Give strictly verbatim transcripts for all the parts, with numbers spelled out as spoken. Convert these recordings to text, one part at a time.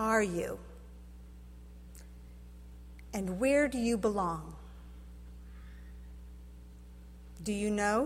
are you? And where do you belong? Do you know?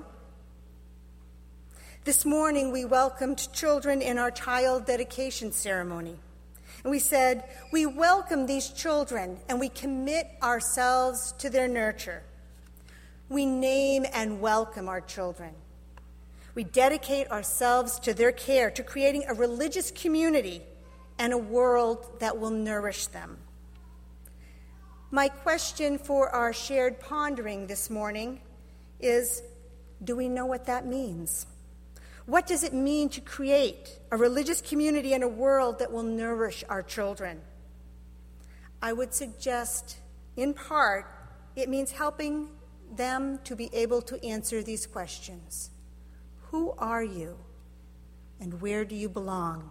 This morning we welcomed children in our child dedication ceremony. And we said, we welcome these children and we commit ourselves to their nurture. We name and welcome our children. We dedicate ourselves to their care, to creating a religious community and a world that will nourish them. My question for our shared pondering this morning is, do we know what that means? What does it mean to create a religious community and a world that will nourish our children? I would suggest, in part, it means helping them to be able to answer these questions. Who are you, and where do you belong?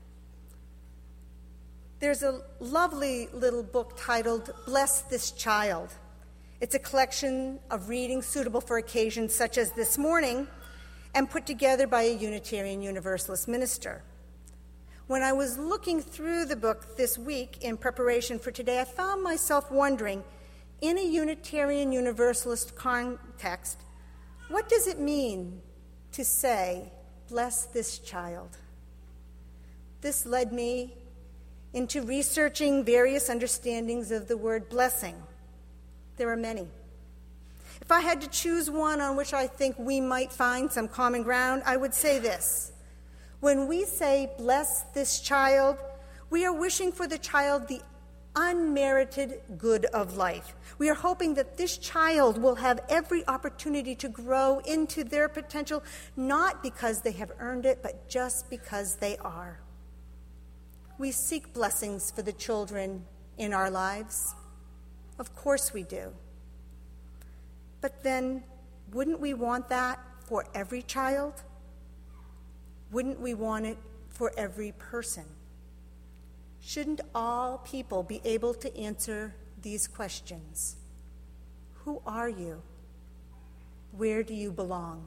There's a lovely little book titled Bless This Child. It's a collection of readings suitable for occasions such as this morning and put together by a Unitarian Universalist minister. When I was looking through the book this week in preparation for today, I found myself wondering, in a Unitarian Universalist context, what does it mean to say, bless this child? This led me into researching various understandings of the word blessing. There are many. If I had to choose one on which I think we might find some common ground, I would say this. When we say, bless this child, we are wishing for the child the unmerited good of life. We are hoping that this child will have every opportunity to grow into their potential, not because they have earned it, but just because they are. We seek blessings for the children in our lives. Of course we do. But then, wouldn't we want that for every child? Wouldn't we want it for every person? Shouldn't all people be able to answer these questions? Who are you? Where do you belong?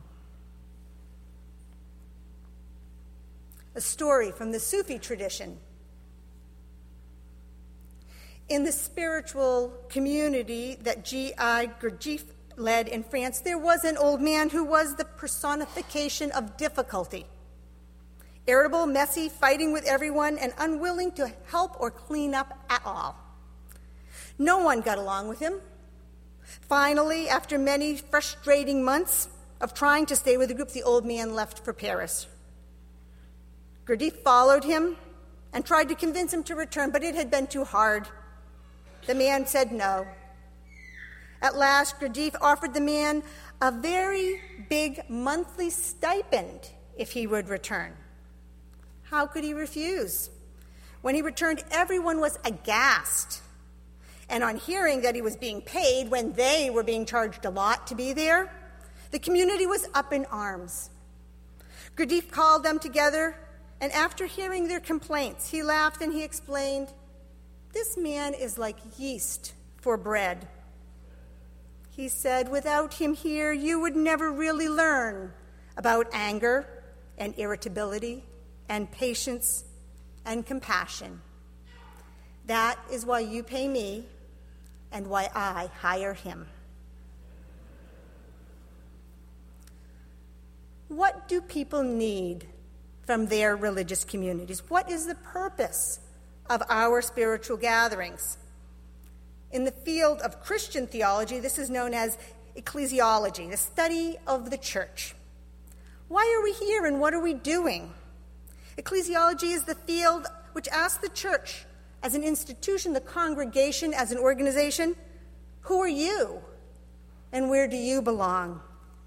A story from the Sufi tradition. In the spiritual community that G I Gurdjieff led in France, there was an old man who was the personification of difficulty. Irritable, messy, fighting with everyone, and unwilling to help or clean up at all. No one got along with him. Finally, after many frustrating months of trying to stay with the group, the old man left for Paris. Gurdjieff followed him and tried to convince him to return, but it had been too hard. The man said no. At last, Gurdjieff offered the man a very big monthly stipend if he would return. How could he refuse? When he returned, everyone was aghast. And on hearing that he was being paid when they were being charged a lot to be there, the community was up in arms. Gurdjieff called them together, and after hearing their complaints, he laughed and he explained, "This man is like yeast for bread." He said, "Without him here, you would never really learn about anger and irritability and patience and compassion. That is why you pay me and why I hire him." What do people need from their religious communities? What is the purpose of our spiritual gatherings? In the field of Christian theology, this is known as ecclesiology, the study of the church. Why are we here and what are we doing? Ecclesiology is the field which asks the church as an institution, the congregation as an organization, who are you and where do you belong?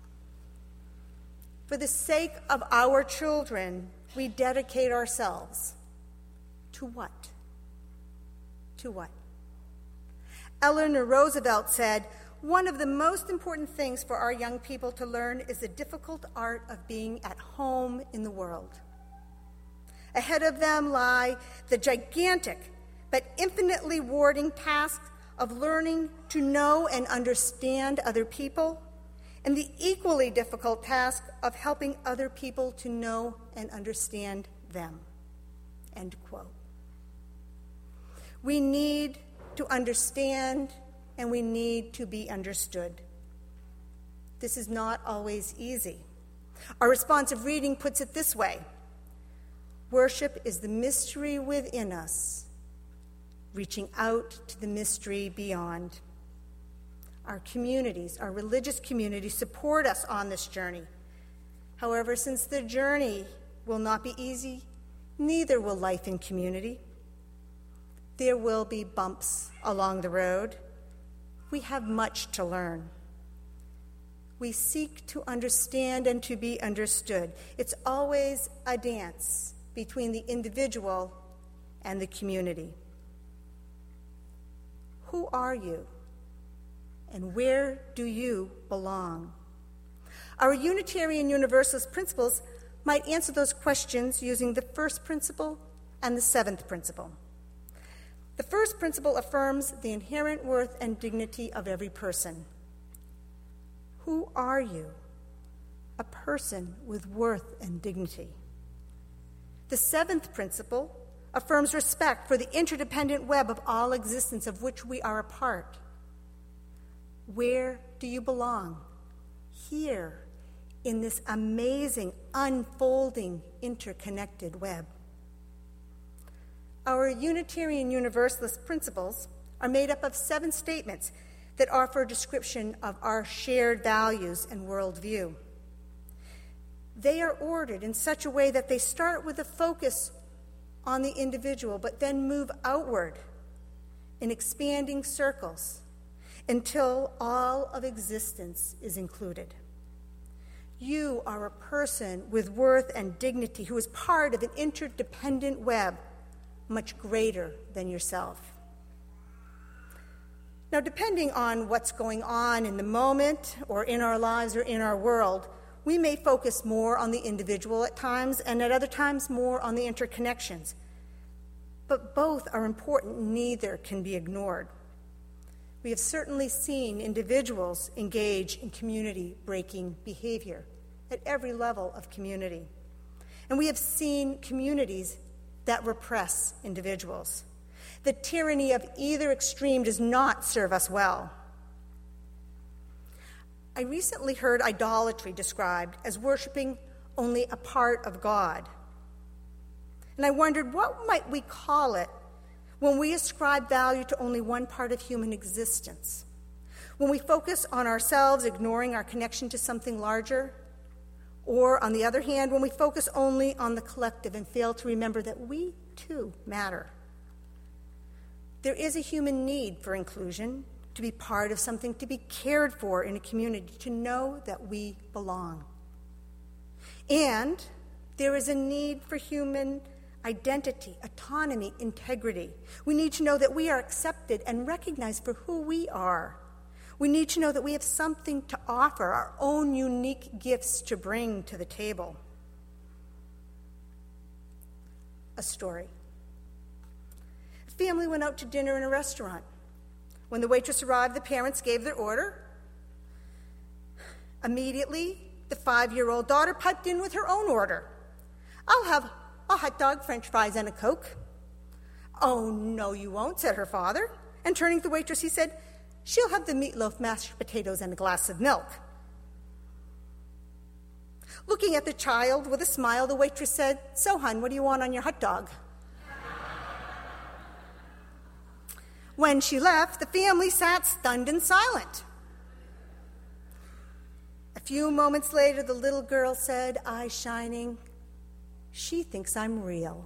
For the sake of our children, we dedicate ourselves to what? To what? Eleanor Roosevelt said, "One of the most important things for our young people to learn is the difficult art of being at home in the world. Ahead of them lie the gigantic but infinitely rewarding task of learning to know and understand other people, and the equally difficult task of helping other people to know and understand them." End quote. We need to understand, and we need to be understood. This is not always easy. Our responsive reading puts it this way: worship is the mystery within us, reaching out to the mystery beyond. Our communities, our religious communities, support us on this journey. However, since the journey will not be easy, neither will life in community. There will be bumps along the road. We have much to learn. We seek to understand and to be understood. It's always a dance between the individual and the community. Who are you? And where do you belong? Our Unitarian Universalist principles might answer those questions using the first principle and the seventh principle. The first principle affirms the inherent worth and dignity of every person. Who are you? A person with worth and dignity. The seventh principle affirms respect for the interdependent web of all existence of which we are a part. Where do you belong? Here, in this amazing, unfolding, interconnected web. Our Unitarian Universalist principles are made up of seven statements that offer a description of our shared values and worldview. They are ordered in such a way that they start with a focus on the individual, but then move outward in expanding circles until all of existence is included. You are a person with worth and dignity who is part of an interdependent web much greater than yourself. Now, depending on what's going on in the moment or in our lives or in our world, we may focus more on the individual at times and at other times more on the interconnections. But both are important, neither can be ignored. We have certainly seen individuals engage in community-breaking behavior at every level of community. And we have seen communities that repress individuals. The tyranny of either extreme does not serve us well. I recently heard idolatry described as worshiping only a part of God. And I wondered, what might we call it when we ascribe value to only one part of human existence? When we focus on ourselves, ignoring our connection to something larger? Or, on the other hand, when we focus only on the collective and fail to remember that we, too, matter? There is a human need for inclusion, to be part of something, to be cared for in a community, to know that we belong. And there is a need for human identity, autonomy, integrity. We need to know that we are accepted and recognized for who we are. We need to know that we have something to offer, our own unique gifts to bring to the table. A story. A family went out to dinner in a restaurant. When the waitress arrived, the parents gave their order. Immediately, the five-year-old daughter piped in with her own order. I'll have a hot dog, French fries, and a Coke. Oh, no, you won't, said her father. And turning to the waitress, he said, she'll have the meatloaf, mashed potatoes, and a glass of milk. Looking at the child with a smile, the waitress said, so, hon, what do you want on your hot dog? When she left, the family sat stunned and silent. A few moments later, the little girl said, eyes shining, she thinks I'm real.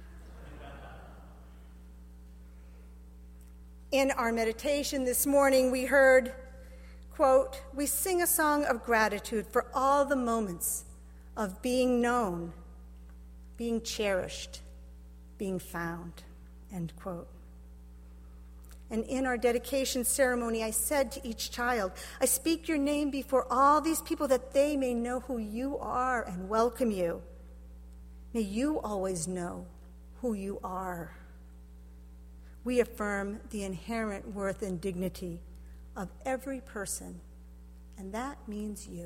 In our meditation this morning, we heard, quote, we sing a song of gratitude for all the moments of being known, being cherished, being found, end quote. And in our dedication ceremony, I said to each child, I speak your name before all these people that they may know who you are and welcome you. May you always know who you are. We affirm the inherent worth and dignity of every person, and that means you.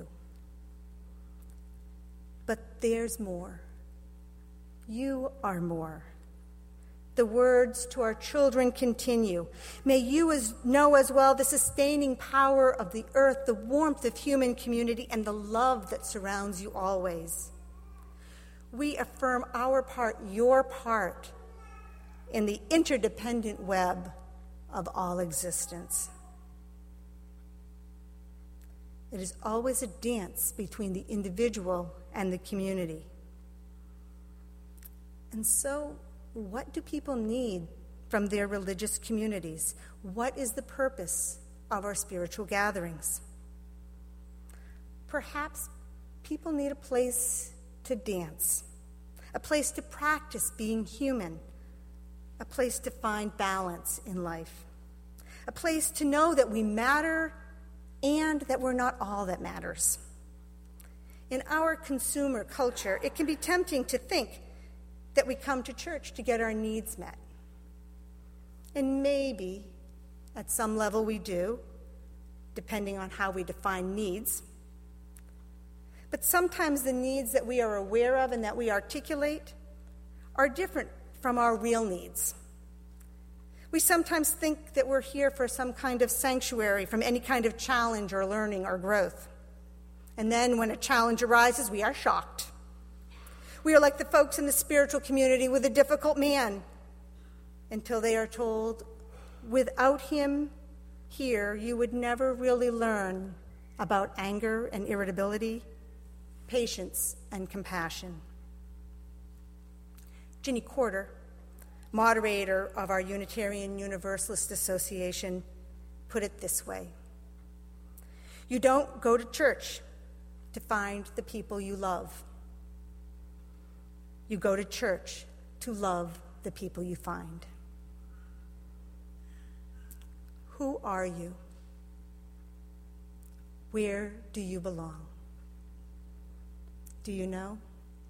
But there's more. You are more. the words to our children continue. May you as, know as well the sustaining power of the earth, the warmth of human community, and the love that surrounds you always. We affirm our part, your part, in the interdependent web of all existence. It is always a dance between the individual and the community. And so, what do people need from their religious communities? What is the purpose of our spiritual gatherings? Perhaps people need a place to dance, a place to practice being human, a place to find balance in life, a place to know that we matter and that we're not all that matters. In our consumer culture, it can be tempting to think that we come to church to get our needs met. And maybe, at some level, we do, depending on how we define needs. But sometimes the needs that we are aware of and that we articulate are different from our real needs. We sometimes think that we're here for some kind of sanctuary from any kind of challenge or learning or growth. And then when a challenge arises, we are shocked. We are like the folks in the spiritual community with a difficult man until they are told, without him here, you would never really learn about anger and irritability, patience and compassion. Ginny Corder, moderator of our Unitarian Universalist Association, put it this way: you don't go to church to find the people you love. You go to church to love the people you find. Who are you? Where do you belong? Do you know?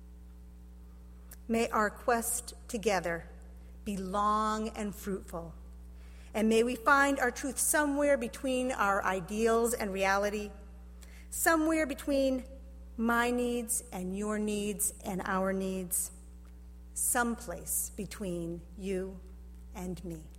May our quest together be long and fruitful, and may we find our truth somewhere between our ideals and reality, somewhere between my needs and your needs and our needs, someplace between you and me.